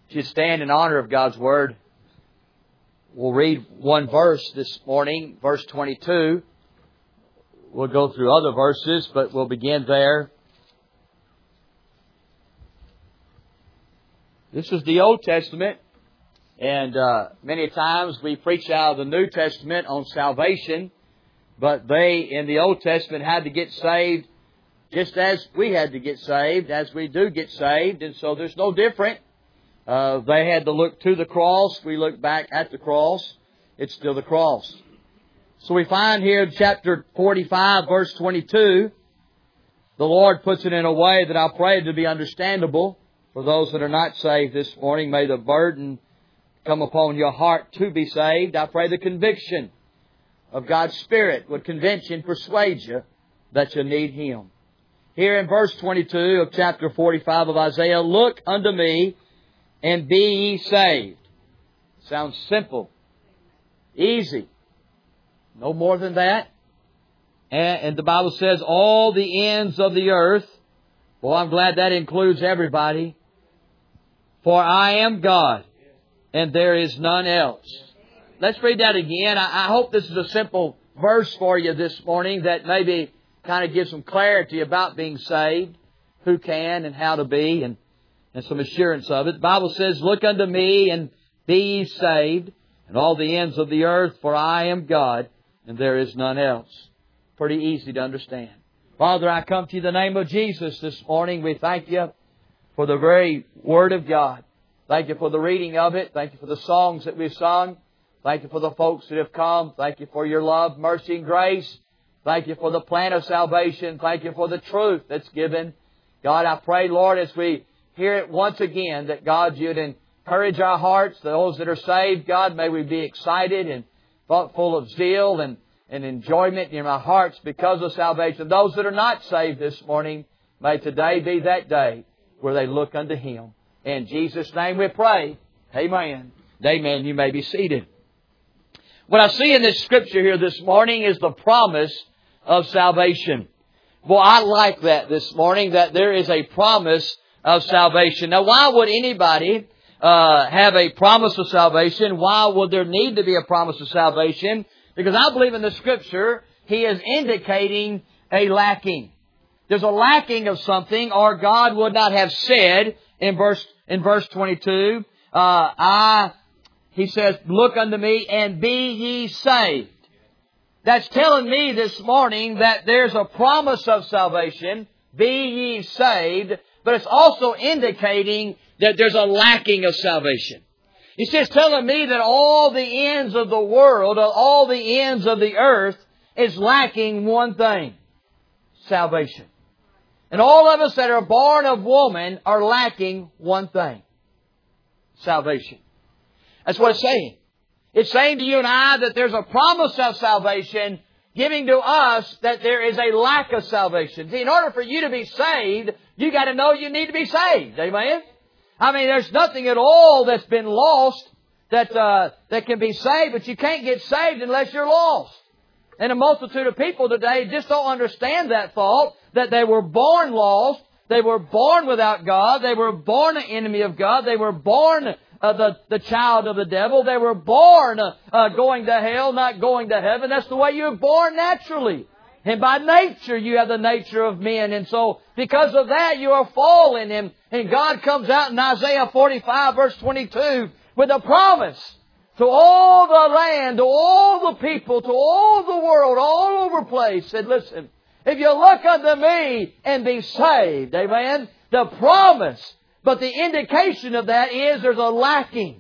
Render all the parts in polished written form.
If you stand in honor of God's Word, we'll read one verse this morning, verse 22. We'll go through other verses, but we'll begin there. This is the Old Testament, and many times we preach out of the New Testament on salvation, but they in the Old Testament had to get saved just as we had to get saved, as we do get saved, and so there's no different. They had to look to the cross. We look back at the cross. It's still the cross. So we find here in chapter 45, verse 22, the Lord puts it in a way that I pray to be understandable for those that are not saved this morning. May the burden come upon your heart to be saved. I pray the conviction of God's Spirit would convince you and persuade you that you need Him. Here in verse 22 of chapter 45 of Isaiah, look unto me and be ye saved. Sounds simple. Easy. No more than that. And the Bible says, all the ends of the earth. Well, I'm glad that includes everybody. For I am God, and there is none else. Let's read that again. I hope this is a simple verse for you this morning that maybe kind of gives some clarity about being saved, who can and how to be, and some assurance of it. The Bible says, look unto me and be ye saved, and all the ends of the earth, for I am God, and there is none else. Pretty easy to understand. Father, I come to you in the name of Jesus this morning. We thank you for the very Word of God. Thank you for the reading of it. Thank you for the songs that we've sung. Thank you for the folks that have come. Thank you for your love, mercy, and grace. Thank you for the plan of salvation. Thank you for the truth that's given. God, I pray, Lord, as we hear it once again, that God, you'd encourage our hearts. Those that are saved, God, may we be excited and full of zeal and enjoyment in our hearts because of salvation. Those that are not saved this morning, may today be that day where they look unto Him. In Jesus' name we pray. Amen. Amen. You may be seated. What I see in this scripture here this morning is the promise of salvation. Well, I like that this morning, that there is a promise of salvation. Now, why would anybody have a promise of salvation? Why would there need to be a promise of salvation? Because I believe in the Scripture, He is indicating a lacking. There's a lacking of something, or God would not have said in verse 22, He says, look unto me and be ye saved. That's telling me this morning that there's a promise of salvation, be ye saved, but it's also indicating that there's a lacking of salvation. He says, telling me that all the ends of the world, all the ends of the earth is lacking one thing, salvation. And all of us that are born of woman are lacking one thing, salvation. That's what it's saying. It's saying to you and I that there's a promise of salvation, giving to us that there is a lack of salvation. See, in order for you to be saved, you got to know you need to be saved. Amen? I mean, there's nothing at all that's been lost that can be saved, but you can't get saved unless you're lost. And a multitude of people today just don't understand that thought, that they were born lost, they were born without God, they were born an enemy of God, they were born the child of the devil, they were born going to hell, not going to heaven. That's the way you're born naturally. And by nature, you have the nature of men. And so, because of that, you are fallen. And God comes out in Isaiah 45, verse 22, with a promise to all the land, to all the people, to all the world, all over the place. Said, listen, if you look unto me and be saved, amen, the promise, but the indication of that is there's a lacking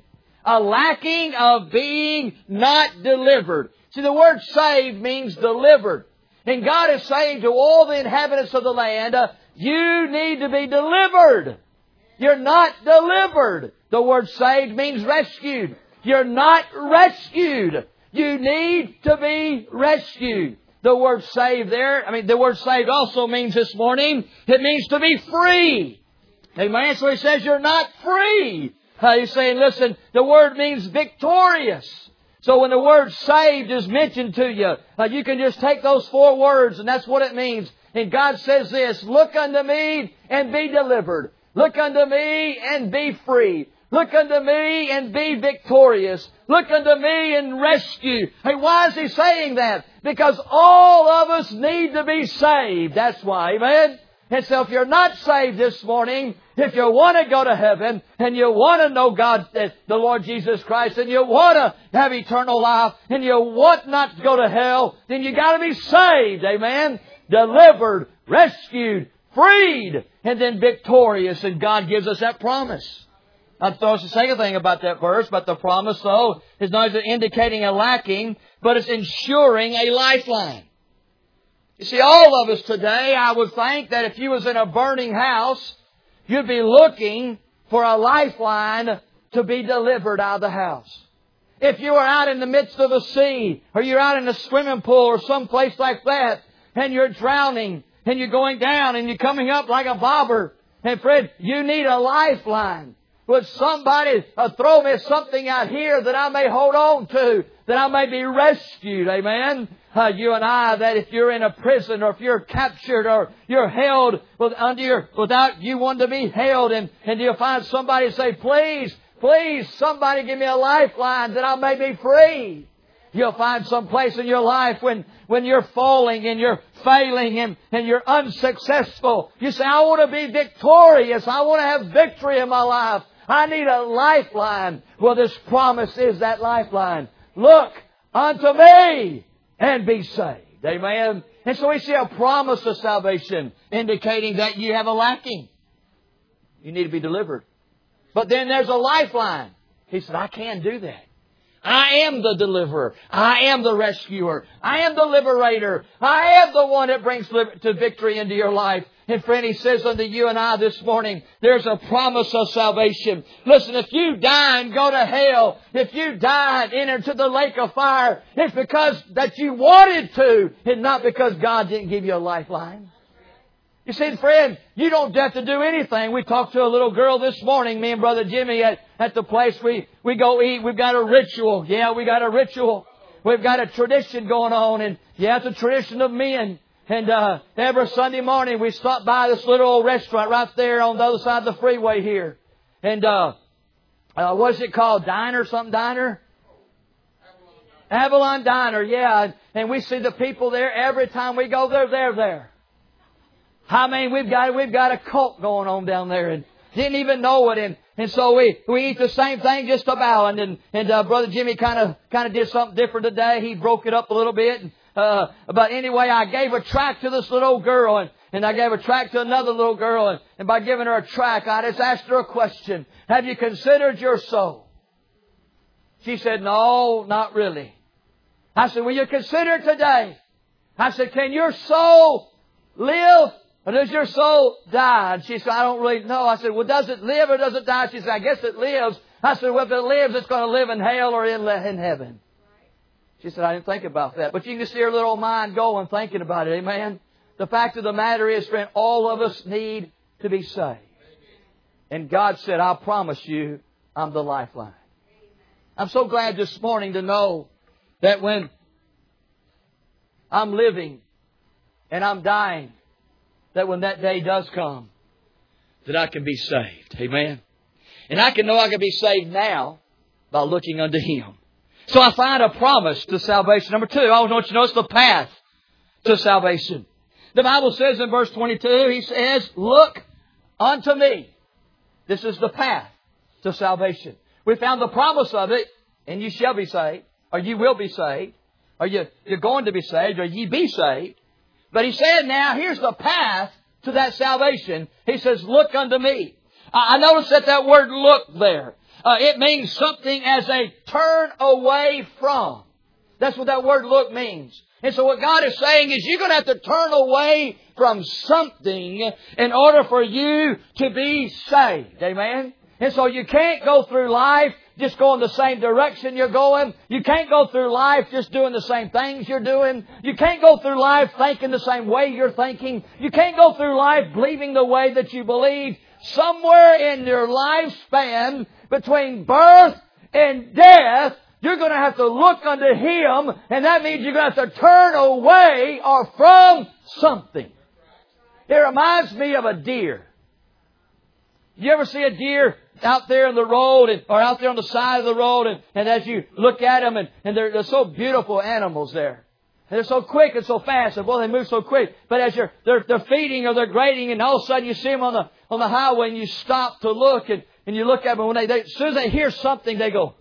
of being not delivered. See, the word saved means delivered. And God is saying to all the inhabitants of the land, you need to be delivered. You're not delivered. The word saved means rescued. You're not rescued. You need to be rescued. The word saved the word saved also means this morning, it means to be free. Amen. So He says you're not free. He's saying, listen, the word means victorious. So when the word saved is mentioned to you, you can just take those 4 words and that's what it means. And God says this, look unto me and be delivered. Look unto me and be free. Look unto me and be victorious. Look unto me and rescue. Hey, why is He saying that? Because all of us need to be saved. That's why. Amen? And so if you're not saved this morning, if you want to go to heaven, and you want to know God, the Lord Jesus Christ, and you want to have eternal life, and you want not to go to hell, then you got to be saved. Amen? Delivered, rescued, freed, and then victorious. And God gives us that promise. I'll throw us the second thing about that verse, but the promise, though, is not only indicating a lacking, but it's ensuring a lifeline. You see, all of us today, I would think that if you was in a burning house, you'd be looking for a lifeline to be delivered out of the house. If you were out in the midst of a sea, or you're out in a swimming pool or some place like that, and you're drowning, and you're going down, and you're coming up like a bobber, and friend, you need a lifeline. Would somebody throw me something out here that I may hold on to, that I may be rescued? Amen? You and I, that if you're in a prison, or if you're captured, or you're held without you wanting to be held, and you'll find somebody say, please, somebody give me a lifeline that I may be free. You'll find some place in your life when you're falling and you're failing and you're unsuccessful. You say, I want to be victorious. I want to have victory in my life. I need a lifeline. Well, this promise is that lifeline. Look unto me and be saved. Amen. And so we see a promise of salvation indicating that you have a lacking. You need to be delivered. But then there's a lifeline. He said, I can do that. I am the deliverer. I am the rescuer. I am the liberator. I am the one that brings to victory into your life. And friend, He says unto you and I this morning, there's a promise of salvation. Listen, if you die and go to hell, if you die and enter into the lake of fire, it's because that you wanted to, and not because God didn't give you a lifeline. You see, friend, you don't have to do anything. We talked to a little girl this morning, me and Brother Jimmy, at the place we go eat. We've got a ritual. Yeah, we got a ritual. We've got a tradition going on. And yeah, it's a tradition of men. And every Sunday morning we stop by this little old restaurant right there on the other side of the freeway here. And what's it called? Diner? Avalon Diner, yeah. And we see the people there every time we go there, they're there. I mean, we've got a cult going on down there, and didn't even know it. And so we eat the same thing just about. And Brother Jimmy kind of did something different today. He broke it up a little bit. But anyway, I gave a tract to this little girl, and I gave a tract to another little girl. And by giving her a tract, I just asked her a question. Have you considered your soul? She said, no, not really. I said, will you consider it today? I said, can your soul live? Or does your soul die? And she said, I don't really know. I said, well, does it live or does it die? She said, I guess it lives. I said, well, if it lives, it's going to live in hell or in heaven. She said, I didn't think about that. But you can see her little mind going thinking about it. Amen. The fact of the matter is, friend, all of us need to be saved. And God said, I promise you, I'm the lifeline. I'm so glad this morning to know that when I'm living and I'm dying, that when that day does come, that I can be saved. Amen. And I can know I can be saved now by looking unto Him. So I find a promise to salvation. Number two, I want you to notice the path to salvation. The Bible says in verse 22, He says, look unto me. This is the path to salvation. We found the promise of it, and you shall be saved, or you will be saved, or you're going to be saved, or ye be saved. But He said now, here's the path to that salvation. He says, look unto me. I noticed that word look there. It means something as a turn away from. That's what that word look means. And so what God is saying is you're going to have to turn away from something in order for you to be saved. Amen? And so you can't go through life just going the same direction you're going. You can't go through life just doing the same things you're doing. You can't go through life thinking the same way you're thinking. You can't go through life believing the way that you believe. Somewhere in your lifespan, between birth and death, you're going to have to look unto Him, and that means you're going to have to turn away or from something. It reminds me of a deer. You ever see a deer out there in the road or out there on the side of the road, and as you look at them, and they're so beautiful animals there. And they're so quick and so fast, and boy, they move so quick. But as they're feeding or they're grazing, and all of a sudden you see them on the highway, and you stop to look, and you look at them, and as soon as they hear something, they go.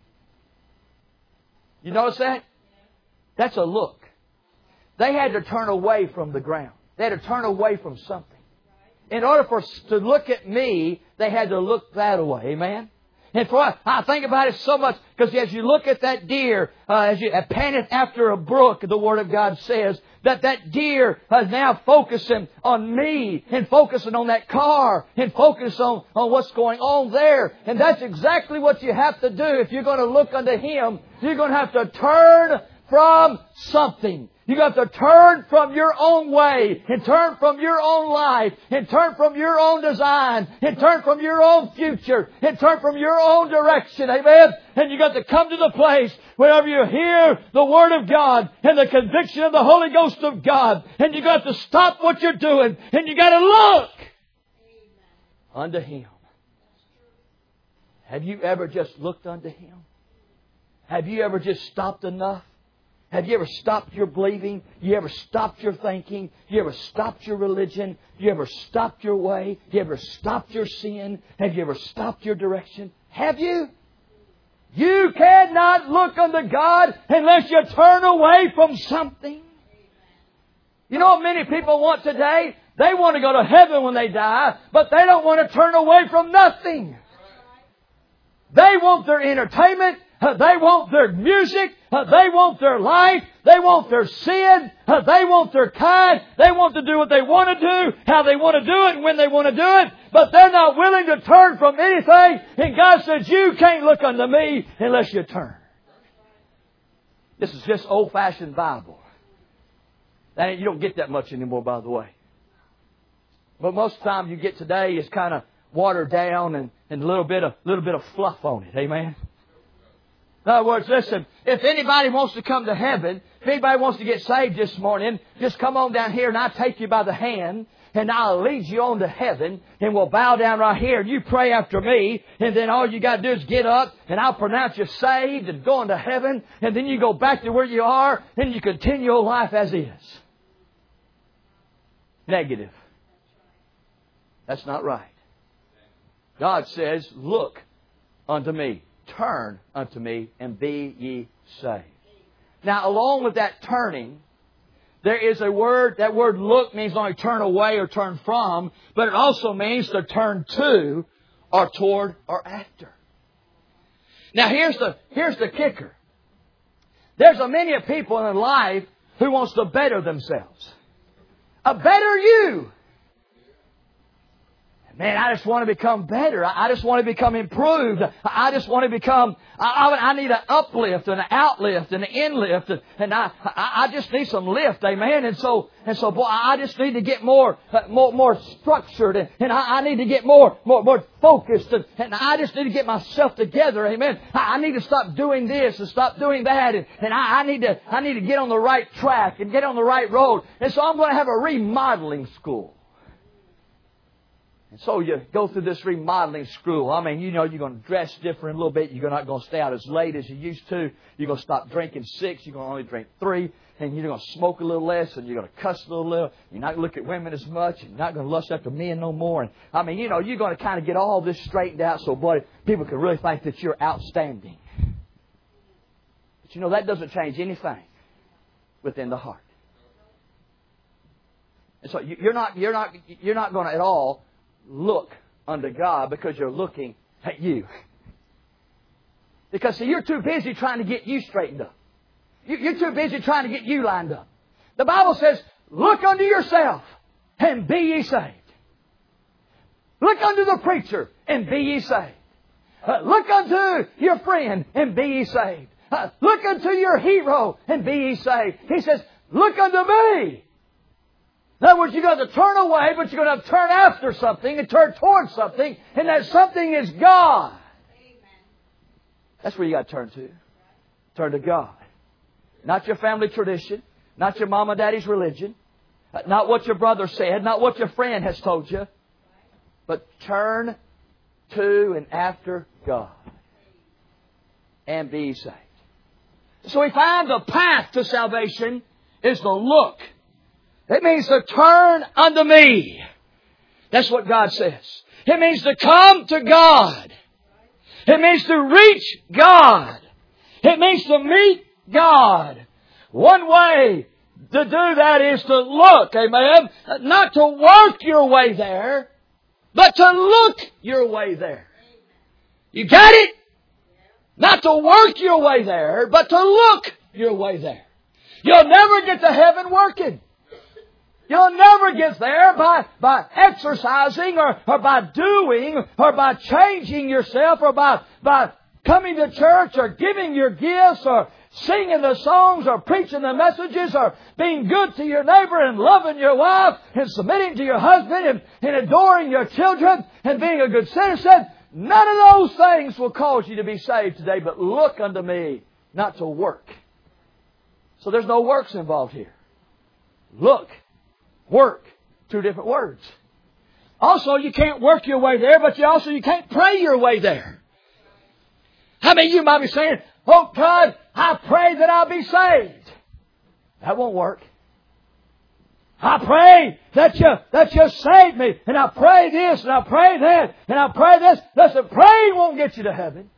You notice that? That's a look. They had to turn away from the ground. They had to turn away from something. In order to look at me, they had to look that way. Amen? And I think about it so much, because as you look at that deer, as you panteth after a brook, the Word of God says, that deer is now focusing on me, and focusing on that car, and focusing on what's going on there. And that's exactly what you have to do if you're going to look unto Him. You're going to have to turn from something. You got to turn from your own way, and turn from your own life, and turn from your own design, and turn from your own future, and turn from your own direction. Amen? And you got to come to the place wherever you hear the Word of God and the conviction of the Holy Ghost of God, and you got to stop what you're doing, and you got to look unto Him. Have you ever just looked unto Him? Have you ever just stopped enough? Have you ever stopped your believing? You ever stopped your thinking? You ever stopped your religion? You ever stopped your way? You ever stopped your sin? Have you ever stopped your direction? Have you? You cannot look unto God unless you turn away from something. You know what many people want today? They want to go to heaven when they die, but they don't want to turn away from nothing. They want their entertainment. They want their music. They want their life. They want their sin. They want their kind. They want to do what they want to do, how they want to do it, and when they want to do it. But they're not willing to turn from anything. And God says, you can't look unto me unless you turn. This is just old-fashioned Bible. You don't get that much anymore, by the way. But most of the time you get today is kind of watered down and a little bit of fluff on it. Amen? In other words, listen, if anybody wants to come to heaven, if anybody wants to get saved this morning, just come on down here and I'll take you by the hand and I'll lead you on to heaven, and we'll bow down right here and you pray after me, and then all you got to do is get up and I'll pronounce you saved and going to heaven, and then you go back to where you are and you continue your life as is. Negative. That's not right. God says, look unto me. Turn unto me and be ye saved. Now, along with that turning, there is a word. That word look means not only turn away or turn from, but it also means to turn to or toward or after. Now, here's the kicker. There's a many people in life who wants to better themselves. A better you. Man, I just want to become better. I just want to become improved. I just want to become, I need an uplift and an outlift and an inlift. And I just need some lift. Amen. And so, boy, I just need to get more structured. And I need to get more focused. And I just need to get myself together. Amen. I need to stop doing this and stop doing that. And I need to get on the right track and get on the right road. And so I'm going to have a remodeling school. And so you go through this remodeling school. I mean, you know, you're going to dress different a little bit. You're not going to stay out as late as you used to. You're going to stop drinking 6. You're going to only drink 3. And you're going to smoke a little less. And you're going to cuss a little. You're not going to look at women as much. You're not going to lust after men no more. And I mean, you know, you're going to kind of get all this straightened out so, boy, people can really think that you're outstanding. But you know, that doesn't change anything within the heart. And so you're not going to at all look unto God because you're looking at you. Because see, you're too busy trying to get you straightened up. You're too busy trying to get you lined up. The Bible says, look unto yourself and be ye saved. Look unto the preacher and be ye saved. Look unto your friend and be ye saved. Look unto your hero and be ye saved. He says, look unto me. In other words, you've got to turn away, but you're going to turn after something and turn towards something, and that something is God. That's where you got to turn to. Turn to God. Not your family tradition, not your mom and daddy's religion, not what your brother said, not what your friend has told you, but turn to and after God, and be saved. So we find the path to salvation is to look. It means to turn unto me. That's what God says. It means to come to God. It means to reach God. It means to meet God. One way to do that is to look, amen? Not to work your way there, but to look your way there. You got it? Not to work your way there, but to look your way there. You'll never get to heaven working. You'll never get there by exercising or by doing or by changing yourself or by coming to church or giving your gifts or singing the songs or preaching the messages or being good to your neighbor and loving your wife and submitting to your husband and adoring your children and being a good citizen. None of those things will cause you to be saved today, but look unto me, not to work. So there's no works involved here. Look, work, two different words. Also, you can't work your way there, but you can't pray your way there. I mean, you might be saying, oh God, I pray that I'll be saved. That won't work. I pray that you save me, and I pray this, and I pray that, and I pray this. Listen, praying won't get you to heaven.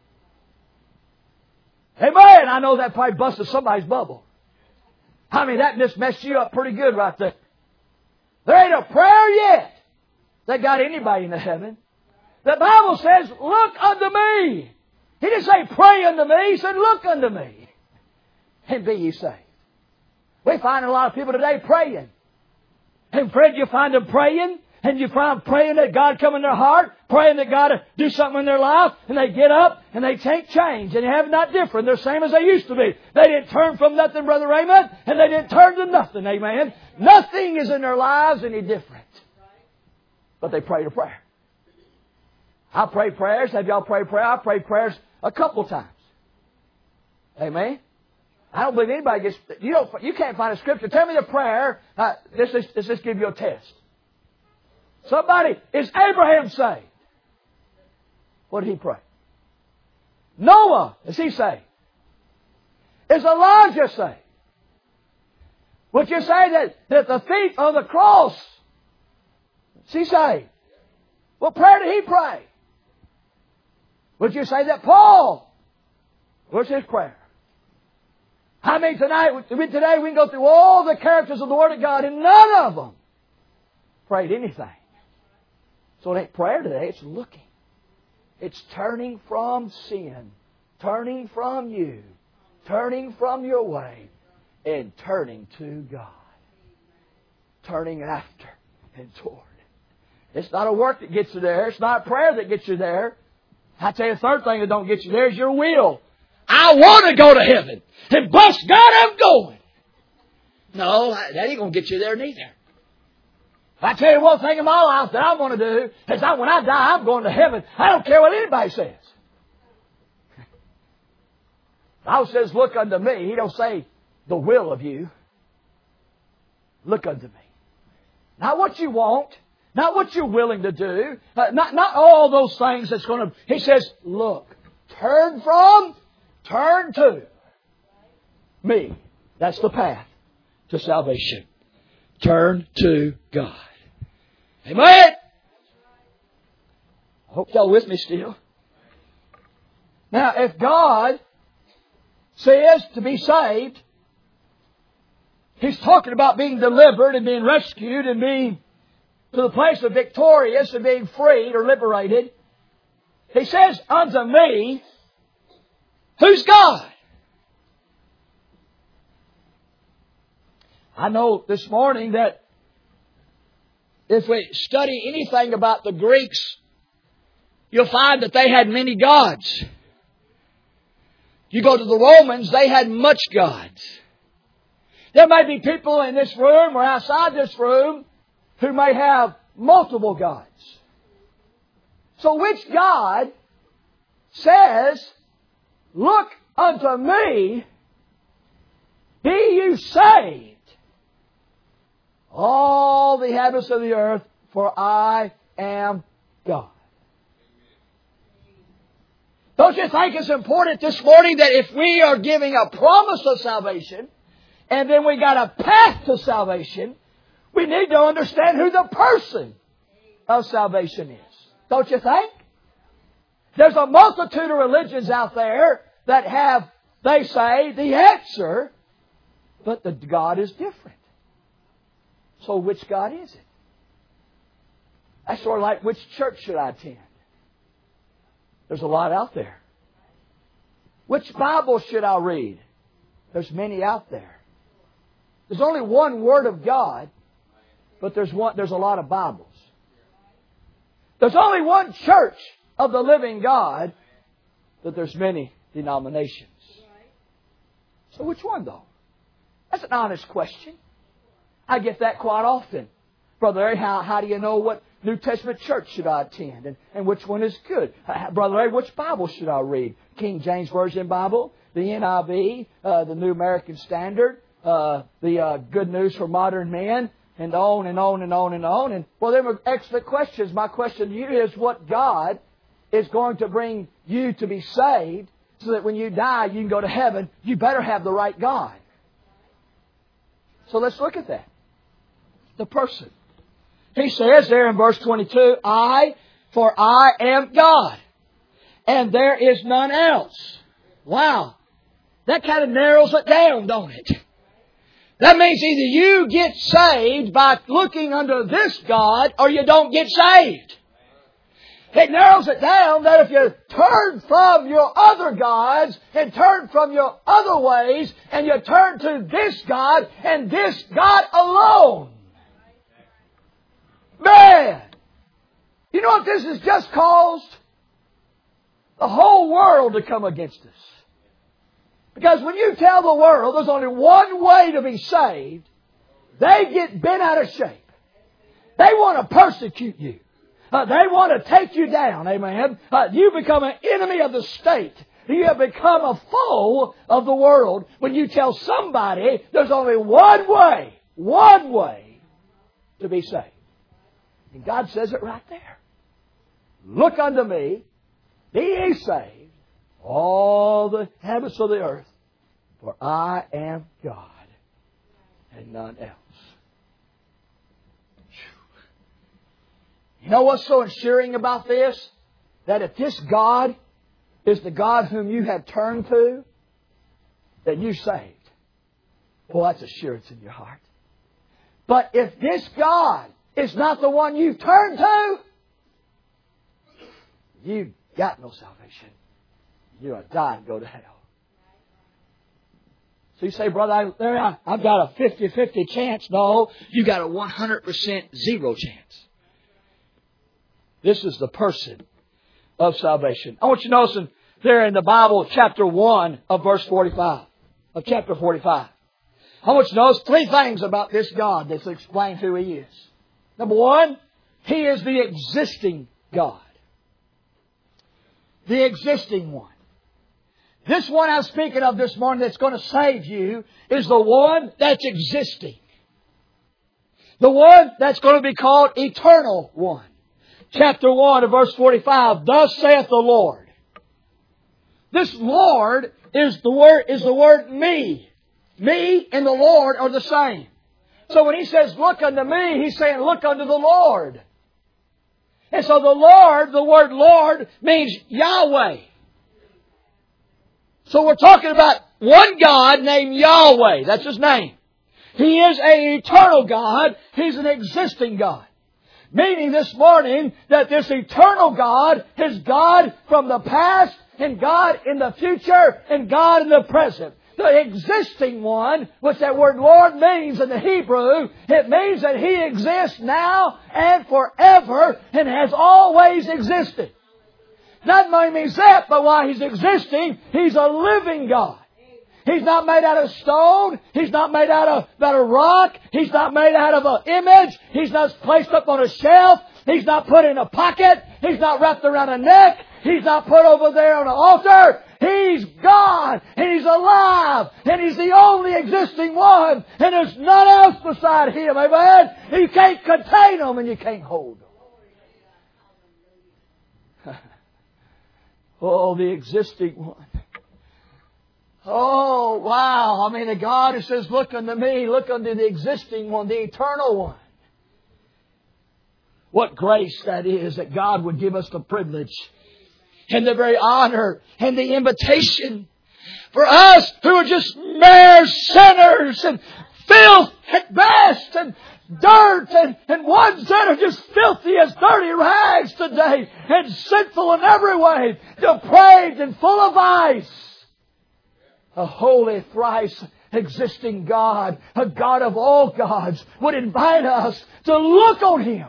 Amen. I know that probably busted somebody's bubble. I mean, that just messed you up pretty good right there. There ain't a prayer yet that got anybody into heaven. The Bible says, look unto me. He didn't say pray unto me. He said, look unto me, and be ye saved. We find a lot of people today praying. And friend, you find them praying, and you find praying that God come in their heart, praying that God do something in their life, and they get up and they take change, and they have not different. They're the same as they used to be. They didn't turn from nothing, Brother Raymond, and they didn't turn to nothing, amen. Nothing is in their lives any different. But they prayed a prayer. I pray prayers. Have y'all prayed prayer? I prayed prayers a couple times. Amen. I don't believe anybody gets... You can't find a scripture. Tell me the prayer. Let's just give you a test. Somebody, is Abraham saved? What did he pray? Noah, is he saved? Is Elijah saved? Would you say that the thief on the cross, is he saved? What prayer did he pray? Would you say that Paul, what's his prayer? I mean, today we can go through all the characters of the Word of God, and none of them prayed anything. So it ain't prayer today, it's looking. It's turning from sin, turning from you, turning from your way, and turning to God. Turning after and toward. It's not a work that gets you there. It's not a prayer that gets you there. I tell you, the third thing that don't get you there is your will. I want to go to heaven. And bless God, I'm going. No, that ain't going to get you there neither. I tell you one thing in my life that I want to do is when I die, I'm going to heaven. I don't care what anybody says. The Bible says, look unto me. He don't say the will of you. Look unto me. Not what you want. Not what you're willing to do. Not all those things that's going to... He says, look. Turn to me. That's the path to salvation. Turn to God. Amen? I hope y'all with me still. Now, if God says to be saved, He's talking about being delivered and being rescued and being to the place of victorious and being freed or liberated. He says, unto me, who's God? I know this morning that if we study anything about the Greeks, you'll find that they had many gods. You go to the Romans, they had much gods. There may be people in this room or outside this room who may have multiple gods. So which God says, look unto me, be you saved, all the inhabitants of the earth, for I am God. Don't you think it's important this morning that if we are giving a promise of salvation, and then we got a path to salvation, we need to understand who the person of salvation is. Don't you think? There's a multitude of religions out there that have, they say, the answer, but the God is different. So which God is it? That's sort of like, which church should I attend? There's a lot out there. Which Bible should I read? There's many out there. There's only one Word of God, but there's a lot of Bibles. There's only one church of the living God, but there's many denominations. So which one though? That's an honest question. I get that quite often. Brother Larry, how do you know what New Testament church should I attend? And which one is good? Brother Larry, which Bible should I read? King James Version Bible, the NIV, the New American Standard, the Good News for Modern Men, and on and on and on and on. And well, them are excellent questions. My question to you is, what God is going to bring you to be saved so that when you die, you can go to heaven? You better have the right God. So let's look at that. The person. He says there in verse 22, for I am God, and there is none else. Wow. That kind of narrows it down, don't it? That means either you get saved by looking under this God, or you don't get saved. It narrows it down that if you turn from your other gods and turn from your other ways and you turn to this God and this God alone. Man! You know what this has just caused? The whole world to come against us. Because when you tell the world there's only one way to be saved, they get bent out of shape. They want to persecute you. They want to take you down. Amen. You become an enemy of the state. You have become a foe of the world when you tell somebody there's only one way to be saved. And God says it right there. Look unto me, be ye saved, all the inhabitants of the earth, for I am God, and none else. You know what's so assuring about this? That if this God is the God whom you have turned to, that you're saved. Boy, that's assurance in your heart. But if this God is not the one you've turned to, you've got no salvation. You're going to die and go to hell. So you say, brother, I've got a 50-50 chance. No, you got a 100% zero chance. This is the person of salvation. I want you to notice there in the Bible, chapter 1 of verse 45, of chapter 45. I want you to notice three things about this God that explain who He is. Number one, He is the existing God. The existing one. This one I'm speaking of this morning that's going to save you is the one that's existing. The one that's going to be called Eternal One. Chapter 1 of verse 45, thus saith the Lord. This Lord is the word me. Me and the Lord are the same. So when He says, look unto me, He's saying, look unto the Lord. And so the word Lord means Yahweh. So we're talking about one God named Yahweh. That's His name. He is an eternal God. He's an existing God. Meaning this morning that this eternal God is God from the past and God in the future and God in the present. The existing one, which that word Lord means in the Hebrew, it means that He exists now and forever and has always existed. Not only means that, but while He's existing, He's a living God. He's not made out of stone. He's not made out of rock. He's not made out of an image. He's not placed up on a shelf. He's not put in a pocket. He's not wrapped around a neck. He's not put over there on an altar. He's God, and He's alive, and He's the only existing one, and there's none else beside Him. Amen? You can't contain Him, and you can't hold Him. Oh, the existing one. Oh, wow. I mean, the God who says, look unto me, look unto the existing one, the eternal one. What grace that is that God would give us the privilege and the very honor and the invitation for us who are just mere sinners and filth at best and dirt and ones that are just filthy as dirty rags today and sinful in every way, depraved and full of vice. A holy, thrice existing God, a God of all gods, would invite us to look on Him.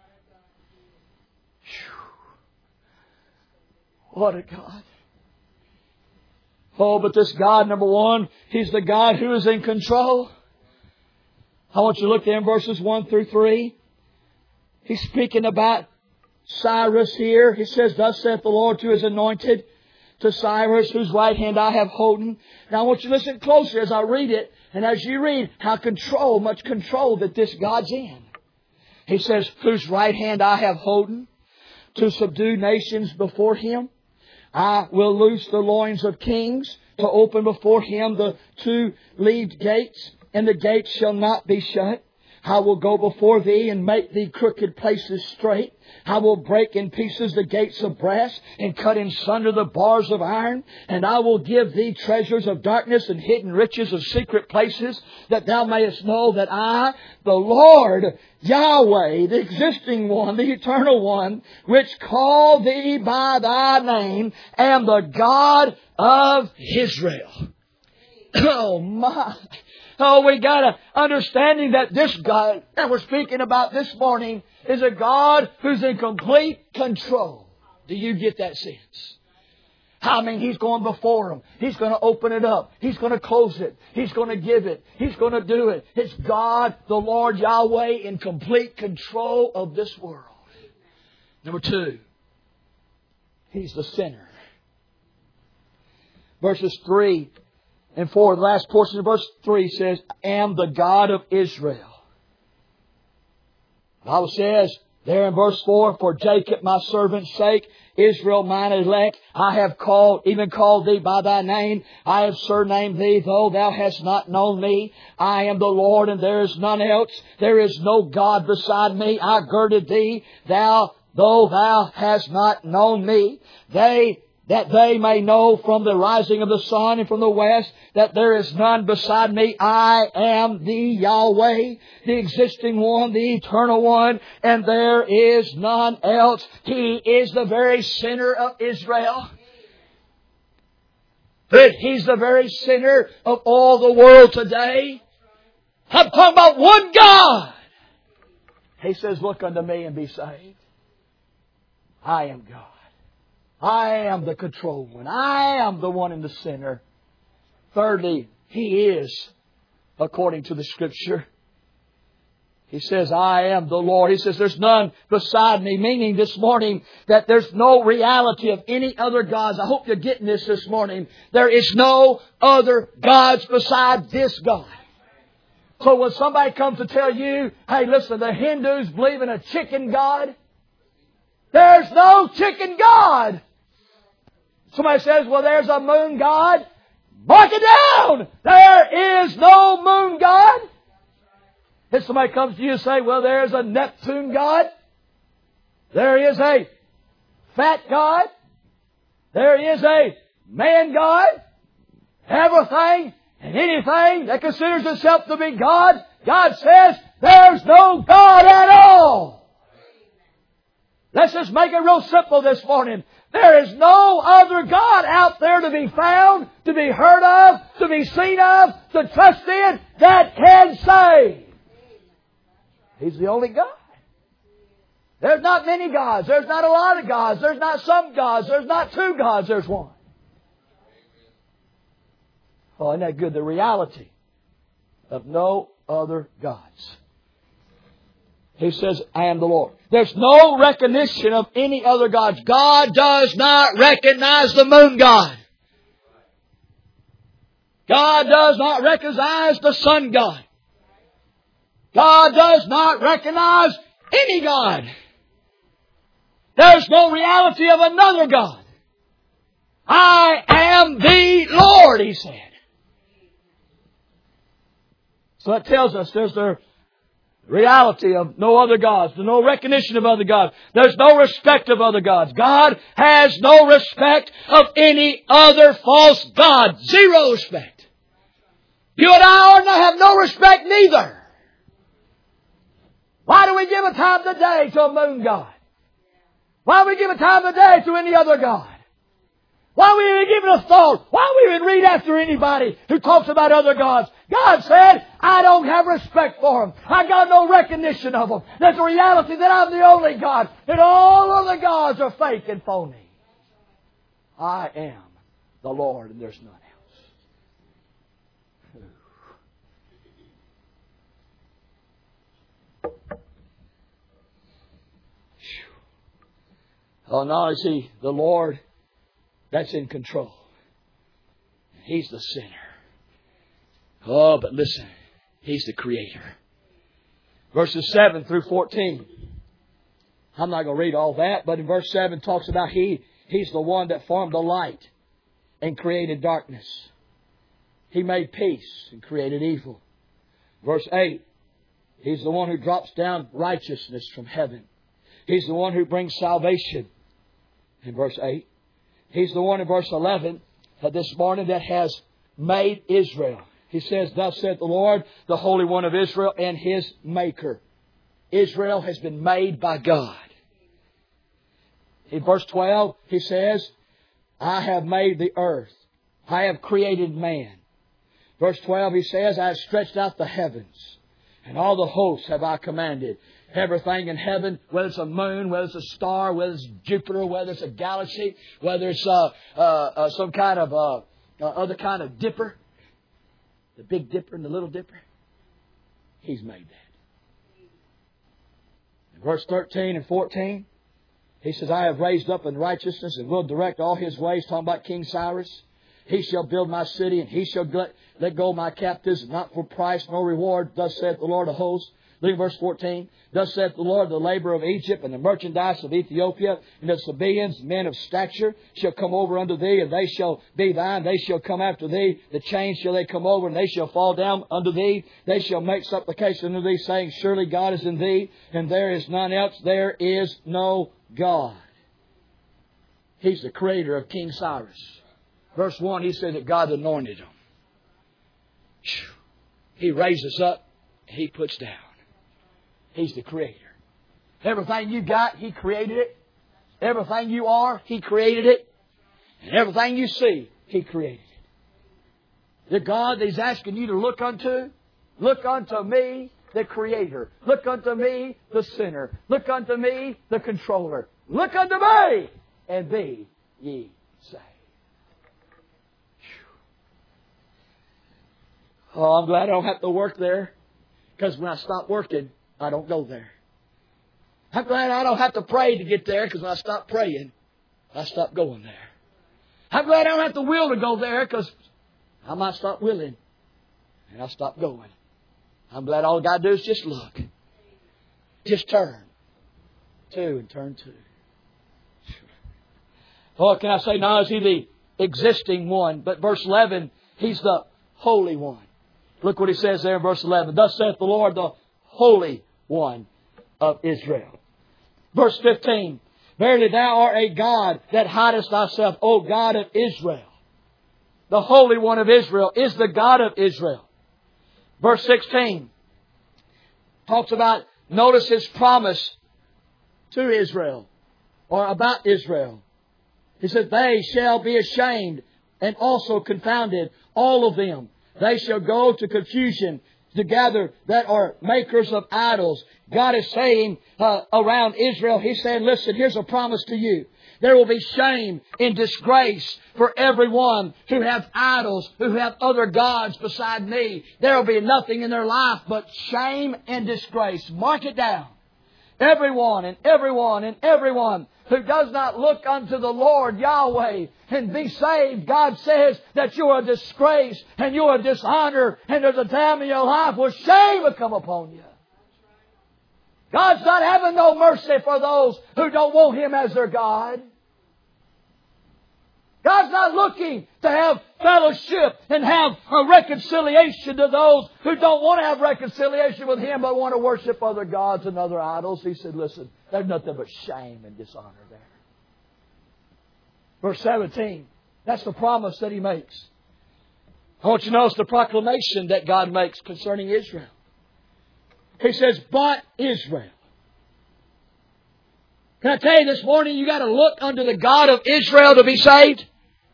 What a God. Oh, but this God, number one, He's the God who is in control. I want you to look there in verses 1 through 3. He's speaking about Cyrus here. He says, thus saith the Lord to His anointed, to Cyrus, whose right hand I have holden. Now I want you to listen closer as I read it. And as you read, how much control that this God's in. He says, whose right hand I have holden, to subdue nations before Him. I will loose the loins of kings, to open before Him the two-leaved gates, and the gates shall not be shut. I will go before thee and make thee crooked places straight. I will break in pieces the gates of brass and cut in sunder the bars of iron. And I will give thee treasures of darkness and hidden riches of secret places, that thou mayest know that I, the Lord, Yahweh, the existing one, the eternal one, which call thee by thy name, am the God of Israel. Oh my! Oh, we got an understanding that this God that we're speaking about this morning is a God who's in complete control. Do you get that sense? I mean, He's going before them. He's going to open it up. He's going to close it. He's going to give it. He's going to do it. It's God, the Lord Yahweh, in complete control of this world. Number 2, He's the sinner. Verses 3 and 4, the last portion of verse 3 says, I am the God of Israel. The Bible says there in verse 4, for Jacob my servant's sake, Israel mine elect, I have even called thee by thy name. I have surnamed thee, though thou hast not known me. I am the Lord, and there is none else. There is no God beside me. I girded thee, though thou hast not known me. That they may know from the rising of the sun and from the west that there is none beside me. I am the Yahweh, the existing one, the eternal one, and there is none else. He is the very center of Israel. But He's the very center of all the world today. I'm talking about one God. He says, look unto me and be saved. I am God. I am the control one. I am the one in the center. Thirdly, He is, according to the Scripture. He says, I am the Lord. He says, there's none beside me. Meaning this morning that there's no reality of any other gods. I hope you're getting this morning. There is no other gods beside this God. So when somebody comes to tell you, hey, listen, the Hindus believe in a chicken God. There's no chicken God. Somebody says, well, there's a moon God. Mark it down. There is no moon God. If somebody comes to you and say, well, there's a Neptune God. There is a fat God. There is a man God. Everything and anything that considers itself to be God, God says there's no God at all. Let's just make it real simple this morning. There is no other God out there to be found, to be heard of, to be seen of, to trust in, that can save. He's the only God. There's not many gods. There's not a lot of gods. There's not some gods. There's not two gods. There's one. Oh, isn't that good? The reality of no other gods. He says, I am the Lord. There's no recognition of any other gods. God does not recognize the moon God. God does not recognize the sun God. God does not recognize any God. There's no reality of another God. I am the Lord, He said. So that tells us there's the reality of no other gods. There's no recognition of other gods. There's no respect of other gods. God has no respect of any other false god. Zero respect. You and I ought to have no respect neither. Why do we give a time of the day to a moon god? Why do we give a time of the day to any other god? Why do we even give it a thought? Why do we even read after anybody who talks about other gods? God said, I don't have respect for them. I got no recognition of them. There's a reality that I'm the only God. And all other gods are fake and phony. I am the Lord and there's none else. Oh, now is He the Lord that's in control. He's the sinner. Oh, but listen, He's the Creator. Verses 7 through 14. I'm not going to read all that, but in verse 7 talks about He's the one that formed the light and created darkness. He made peace and created evil. Verse 8. He's the one who drops down righteousness from heaven. He's the one who brings salvation. In verse 8. He's the one in verse 11 this morning that has made Israel. He says, thus saith the Lord, the Holy One of Israel and His Maker. Israel has been made by God. In verse 12, He says, I have made the earth. I have created man. Verse 12, He says, I have stretched out the heavens, and all the hosts have I commanded. Everything in heaven, whether it's a moon, whether it's a star, whether it's Jupiter, whether it's a galaxy, whether it's some kind of other kind of dipper, the Big Dipper and the Little Dipper, He's made that. In verse 13 and 14, He says, I have raised up in righteousness and will direct all His ways. Talking about King Cyrus. He shall build my city and He shall let go my captives, not for price nor reward. Thus saith the Lord of hosts. Look at verse 14. Thus saith the Lord, the labor of Egypt and the merchandise of Ethiopia and the Sabaeans, men of stature, shall come over unto thee, and they shall be thine. They shall come after thee. The chains shall they come over, and they shall fall down unto thee. They shall make supplication unto thee, saying, surely God is in thee, and there is none else. There is no God. He's the creator of King Cyrus. Verse 1, He said that God anointed him. He raises up, He puts down. He's the Creator. Everything you got, He created it. Everything you are, He created it. And everything you see, He created it. The God that He's asking you to look unto me, the Creator. Look unto me, the sinner. Look unto me, the controller. Look unto me, and be ye saved. Oh, I'm glad I don't have to work there, because when I stop working, I don't go there. I'm glad I don't have to pray to get there, because when I stop praying, I stop going there. I'm glad I don't have to will to go there, because I might stop willing and I'll stop going. I'm glad all I got to do is just look. Just turn. Two and turn two. Oh, can I say now is He the existing one? But verse 11, He's the Holy One. Look what He says there in verse 11. Thus saith the Lord, the Holy One of Israel. Verse 15. Verily Thou art a God that hidest Thyself, O God of Israel. The Holy One of Israel is the God of Israel. Verse 16 talks about, notice His promise to Israel, or about Israel. He said, they shall be ashamed and also confounded, all of them. They shall go to confusion together that are makers of idols. God is saying around Israel, He's saying, listen, here's a promise to you. There will be shame and disgrace for everyone who have idols, who have other gods beside me. There will be nothing in their life but shame and disgrace. Mark it down. Everyone who does not look unto the Lord Yahweh and be saved, God says that you are a disgrace and you are a dishonor and there's a damn in your life where shame will come upon you. God's not having no mercy for those who don't want Him as their God. God's not looking to have fellowship and have a reconciliation to those who don't want to have reconciliation with Him but want to worship other gods and other idols. He said, listen, there's nothing but shame and dishonor there. Verse 17, that's the promise that He makes. I want you to notice the proclamation that God makes concerning Israel. He says, but Israel. Can I tell you this morning, you got to look unto the God of Israel to be saved?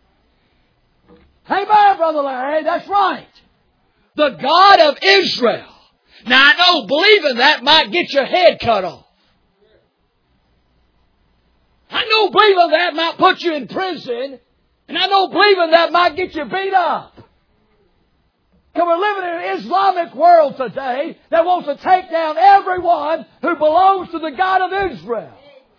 Amen, Brother Larry, that's right. The God of Israel. Now I know believing that might get your head cut off. I know believing that might put you in prison. And I know believing that might get you beat up. Because we're living in an Islamic world today that wants to take down everyone who belongs to the God of Israel.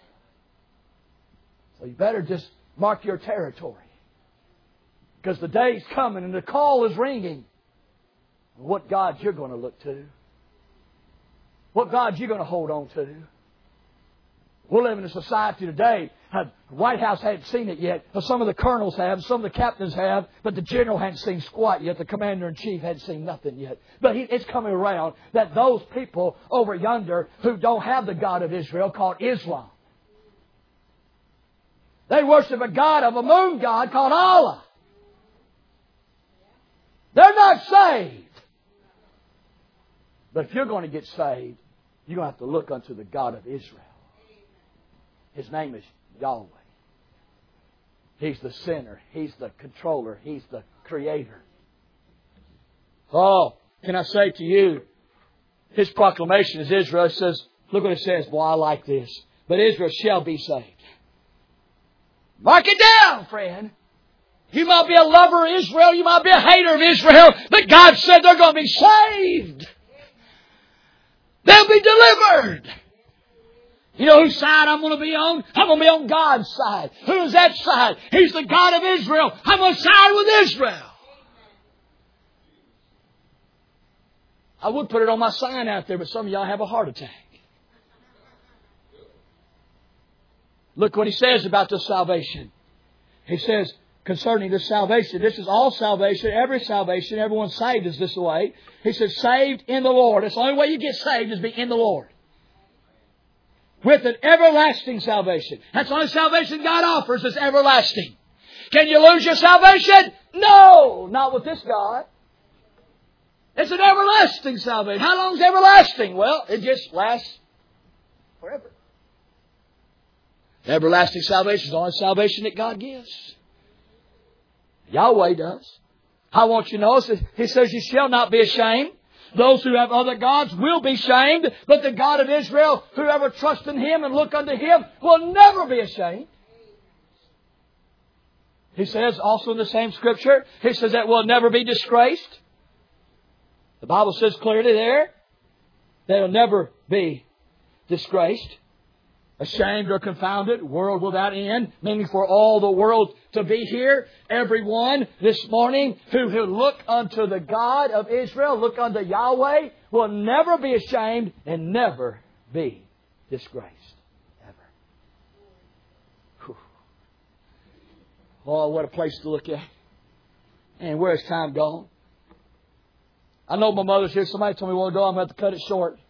So you better just mark your territory. Because the day's coming and the call is ringing. What God you're going to look to. What God you're going to hold on to. We're living in a society today. The White House hadn't seen it yet. Some of the colonels have. Some of the captains have. But the general hadn't seen squat yet. The commander-in-chief hadn't seen nothing yet. But it's coming around that those people over yonder who don't have the God of Israel, called Islam, they worship a god of a moon god called Allah. They're not saved. But if you're going to get saved, you're going to have to look unto the God of Israel. His name is Yahweh. He's the sinner. He's the controller. He's the creator. Oh, can I say to you, His proclamation is Israel. It says, look what it says. Boy, I like this. But Israel shall be saved. Mark it down, friend. You might be a lover of Israel. You might be a hater of Israel. But God said they're going to be saved. They'll be delivered. You know whose side I'm going to be on? I'm going to be on God's side. Who's that side? He's the God of Israel. I'm going to side with Israel. I would put it on my sign out there, but some of y'all have a heart attack. Look what He says about this salvation. He says, concerning this salvation, this is all salvation, everyone's saved is this way. He says, saved in the Lord. That's the only way you get saved is be in the Lord. With an everlasting salvation. That's the only salvation God offers is everlasting. Can you lose your salvation? No, not with this God. It's an everlasting salvation. How long is everlasting? Well, it just lasts forever. Everlasting salvation is the only salvation that God gives. Yahweh does. I want you to know, He says, you shall not be ashamed. Those who have other gods will be shamed, but the God of Israel, whoever trusts in Him and look unto Him, will never be ashamed. He says also in the same Scripture, He says that we'll never be disgraced. The Bible says clearly there, they'll never be disgraced, ashamed or confounded, world without end, meaning for all the world to be here. Everyone this morning who look unto the God of Israel, look unto Yahweh, will never be ashamed and never be disgraced. Ever. Whew. Oh, what a place to look at. And where's time gone? I know my mother's here. Somebody told me a while ago I'm going to have to cut it short.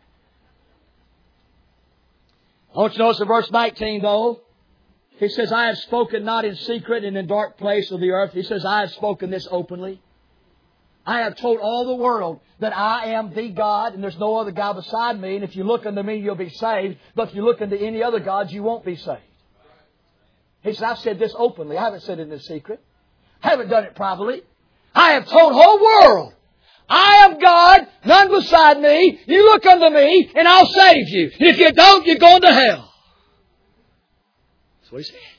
I want you to notice in verse 19, though. He says, I have spoken not in secret and in dark place of the earth. He says, I have spoken this openly. I have told all the world that I am the God and there's no other God beside me. And if you look unto me, you'll be saved. But if you look unto any other gods, you won't be saved. He says, I've said this openly. I haven't said it in secret. I haven't done it privately. I have told the whole world. I am God, none beside me. You look unto me, and I'll save you. And if you don't, you're going to hell. That's what He said.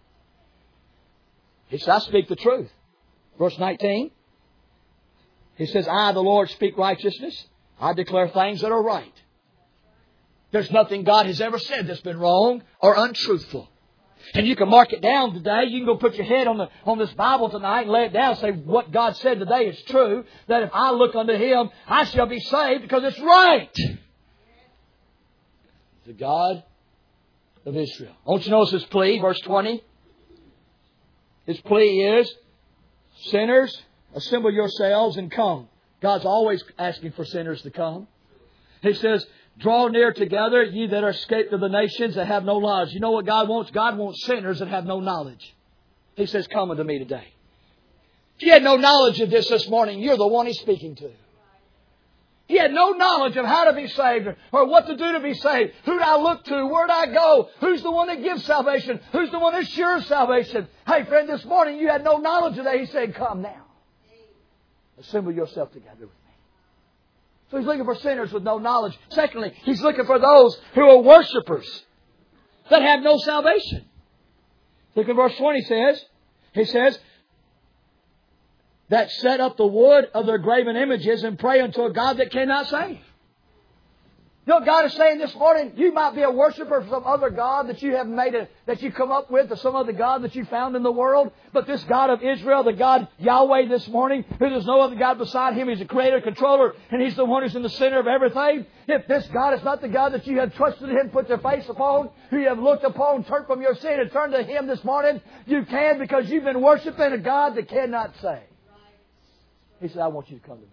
He said, I speak the truth. Verse 19. He says, I, the Lord, speak righteousness. I declare things that are right. There's nothing God has ever said that's been wrong or untruthful. And you can mark it down today. You can go put your head on this Bible tonight and lay it down and say what God said today is true. That if I look unto Him, I shall be saved because it's right. The God of Israel. I want you to notice this plea, verse 20. His plea is, sinners, assemble yourselves and come. God's always asking for sinners to come. He says, draw near together, ye that are escaped of the nations that have no knowledge. You know what God wants? God wants sinners that have no knowledge. He says, come unto me today. If you had no knowledge of this morning, you're the one He's speaking to. He had no knowledge of how to be saved or what to do to be saved. Who do I look to? Where do I go? Who's the one that gives salvation? Who's the one that assures salvation? Hey, friend, this morning you had no knowledge of that. He said, come now. Assemble yourself together with me. So He's looking for sinners with no knowledge. Secondly, He's looking for those who are worshipers that have no salvation. Look at verse 20 He says, that set up the wood of their graven images and pray unto a God that cannot save. You know what God is saying this morning? You might be a worshiper of some other God that you have that you come up with, or some other God that you found in the world. But this God of Israel, the God Yahweh this morning, who there's no other God beside Him, He's the creator, controller, and He's the one who's in the center of everything. If this God is not the God that you have trusted in, put your face upon, who you have looked upon, turned from your sin and turned to Him this morning, you can, because you've been worshiping a God that cannot save. He said, I want you to come to me.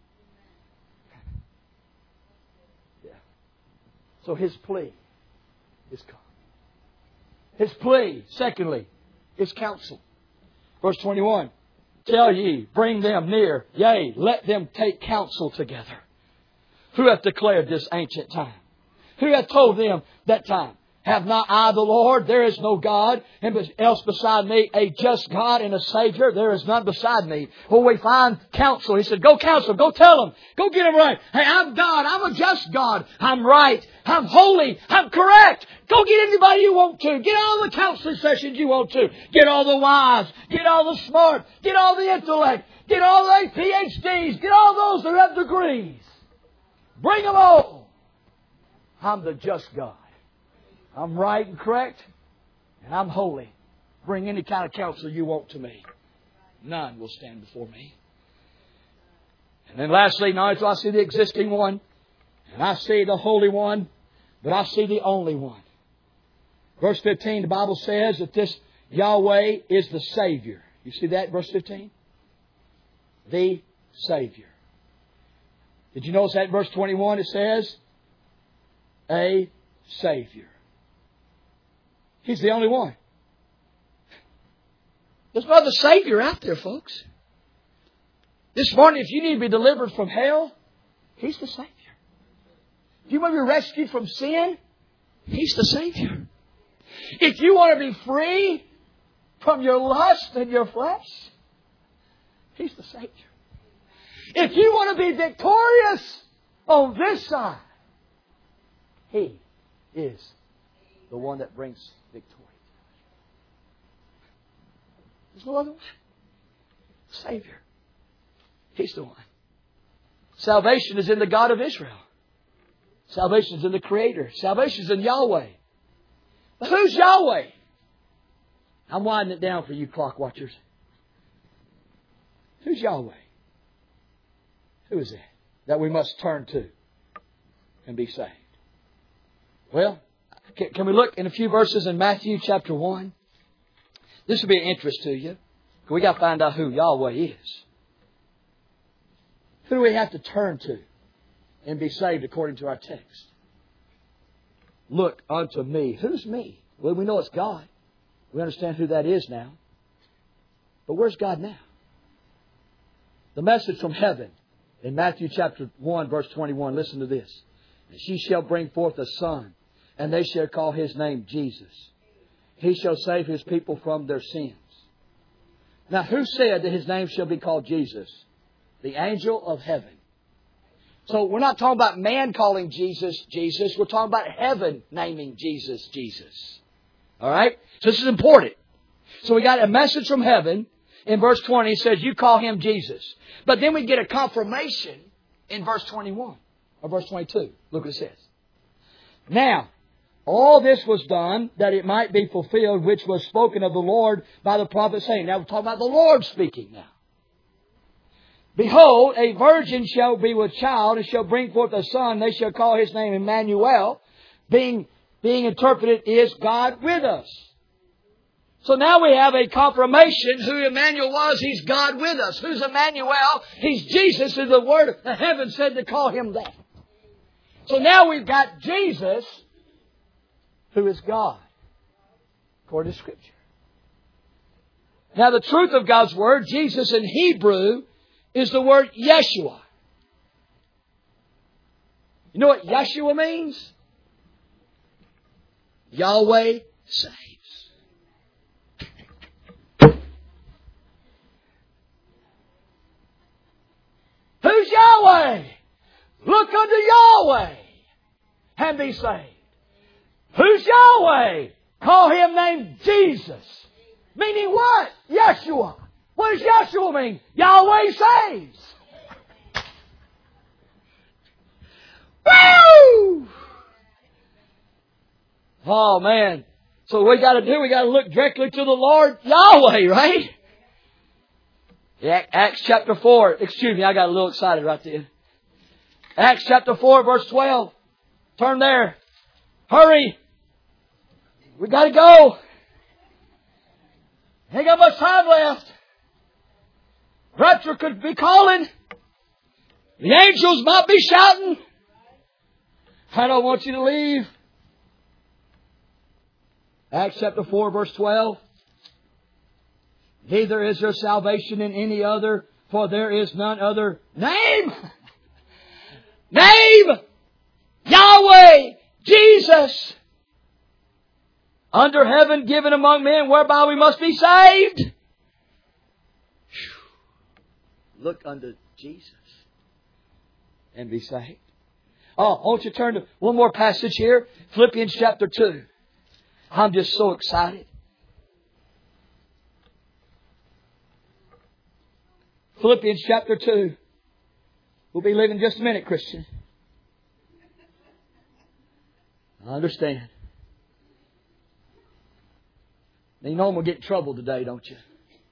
Yeah. So His plea is come. His plea, secondly, is counsel. Verse 21. Tell ye, bring them near, yea, let them take counsel together. Who hath declared this ancient time? Who hath told them that time? Have not I the Lord? There is no God else beside me, a just God and a Savior. There is none beside me. Well, we find counsel. He said, go counsel. Go tell them. Go get them right. Hey, I'm God. I'm a just God. I'm right. I'm holy. I'm correct. Go get anybody you want to. Get all the counseling sessions you want to. Get all the wise. Get all the smart. Get all the intellect. Get all the PhDs. Get all those who have degrees. Bring them all. I'm the just God. I'm right and correct, and I'm holy. Bring any kind of counsel you want to me. None will stand before me. And then lastly, now I see the existing one, and I see the Holy One, but I see the only one. Verse 15, the Bible says that this Yahweh is the Savior. You see that, verse 15? The Savior. Did you notice that in verse 21 it says, a Savior. He's the only one. There's no other Savior out there, folks. This morning, if you need to be delivered from hell, He's the Savior. If you want to be rescued from sin, He's the Savior. If you want to be free from your lust and your flesh, He's the Savior. If you want to be victorious on this side, He is the one that brings victory. There's no other one. Savior. He's the one. Salvation is in the God of Israel. Salvation is in the Creator. Salvation is in Yahweh. But who's Yahweh? I'm winding it down for you clock watchers. Who's Yahweh? Who is that we must turn to and be saved? Well, can we look in a few verses in Matthew chapter 1? This will be an interest to you. We got to find out who Yahweh is. Who do we have to turn to and be saved according to our text? Look unto me. Who's me? Well, we know it's God. We understand who that is now. But where's God now? The message from heaven in Matthew chapter 1 verse 21. Listen to this. And she shall bring forth a son, and they shall call His name Jesus. He shall save His people from their sins. Now, who said that His name shall be called Jesus? The angel of heaven. So we're not talking about man calling Jesus, Jesus. We're talking about heaven naming Jesus, Jesus. All right? So this is important. So we got a message from heaven. In verse 20, it says, you call Him Jesus. But then we get a confirmation in verse 21. Or verse 22. Look what it says. Now, all this was done that it might be fulfilled, which was spoken of the Lord by the prophet saying. Now we're talking about the Lord speaking now. Behold, a virgin shall be with child and shall bring forth a son. They shall call His name Emmanuel. Being interpreted is God with us. So now we have a confirmation who Emmanuel was. He's God with us. Who's Emmanuel? He's Jesus, who the Word of heaven said to call Him that. So now we've got Jesus, who is God, according to Scripture. Now the truth of God's Word, Jesus in Hebrew, is the word Yeshua. You know what Yeshua means? Yahweh saves. Who's Yahweh? Look unto Yahweh and be saved. Who's Yahweh? Call Him named Jesus. Meaning what? Yeshua. What does Yeshua mean? Yahweh saves. Woo! Oh man. So what we got to do, we got to look directly to the Lord Yahweh, right? Acts chapter 4. Excuse me, I got a little excited right there. Acts chapter 4, verse 12. Turn there. Hurry. We got to go. Ain't got much time left. Rapture could be calling. The angels might be shouting. I don't want you to leave. Acts chapter 4, verse 12. Neither is there salvation in any other, for there is none other name. Name! Yahweh! Jesus! Under heaven given among men whereby we must be saved. Look unto Jesus and be saved. Oh, I want you to turn to one more passage here. Philippians chapter 2. I'm just so excited. Philippians chapter 2. We'll be leaving in just a minute, Christian. I understand. Now, you know I'm going to get in trouble today, don't you?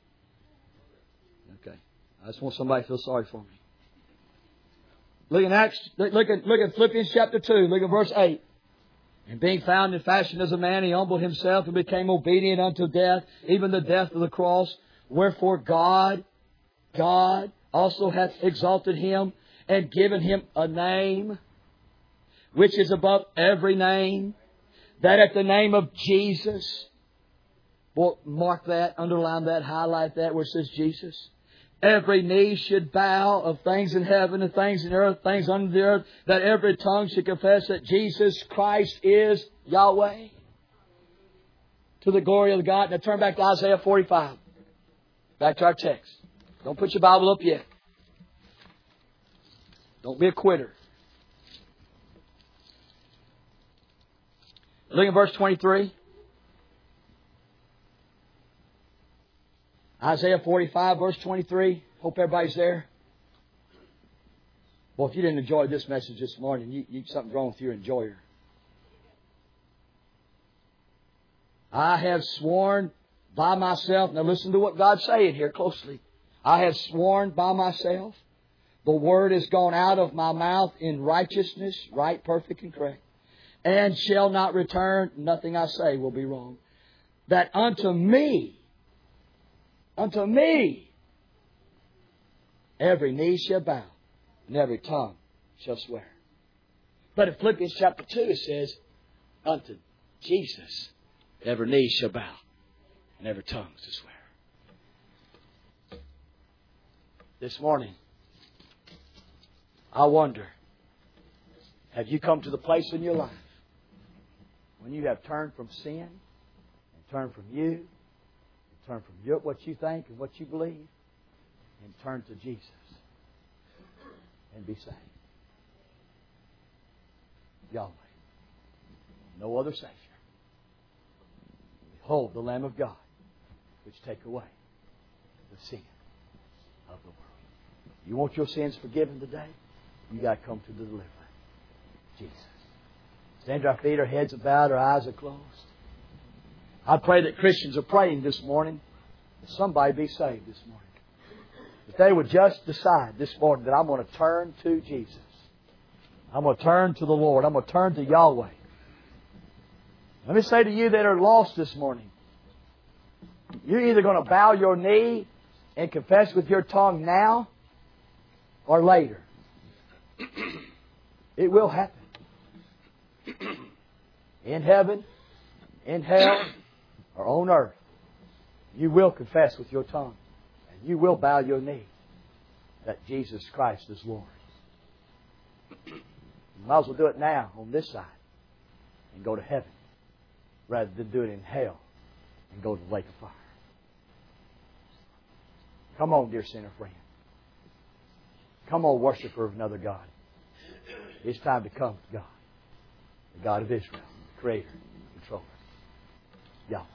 Okay. I just want somebody to feel sorry for me. Look at Philippians chapter 2. Look at verse 8. And being found in fashion as a man, He humbled Himself and became obedient unto death, even the death of the cross. Wherefore God also hath exalted Him and given Him a name which is above every name, that at the name of Jesus, well, mark that, underline that, highlight that where it says Jesus. Every knee should bow of things in heaven and things in earth, things under the earth, that every tongue should confess that Jesus Christ is Yahweh. To the glory of God. Now turn back to Isaiah 45. Back to our text. Don't put your Bible up yet. Don't be a quitter. Look at verse 23. Isaiah 45, verse 23. Hope everybody's there. Well, if you didn't enjoy this message this morning, something's wrong with your enjoyer. I have sworn by myself. Now listen to what God's saying here closely. I have sworn by myself. The word has gone out of my mouth in righteousness, right, perfect, and correct. And shall not return. Nothing I say will be wrong. That unto me, every knee shall bow and every tongue shall swear. But in Philippians chapter 2 it says, unto Jesus every knee shall bow and every tongue shall swear. This morning, I wonder, have you come to the place in your life when you have turned from sin and turned from you, turn from what you think and what you believe, and turn to Jesus and be saved? Yahweh. No other Savior. Behold the Lamb of God, which take away the sin of the world. You want your sins forgiven today? You got to come to the deliverer, Jesus. Stand to our feet, our heads are bowed, our eyes are closed. I pray that Christians are praying this morning that somebody be saved this morning. If they would just decide this morning that I'm going to turn to Jesus. I'm going to turn to the Lord. I'm going to turn to Yahweh. Let me say to you that are lost this morning, You're either going to bow your knee and confess with your tongue now or later. It will happen. In heaven, in hell, or on earth, you will confess with your tongue. And you will bow your knee that Jesus Christ is Lord. You might as well do it now on this side and go to heaven rather than do it in hell and go to the lake of fire. Come on, dear sinner friend. Come on, worshiper of another God. It's time to come to God, the God of Israel, the Creator, Controller, Yahweh.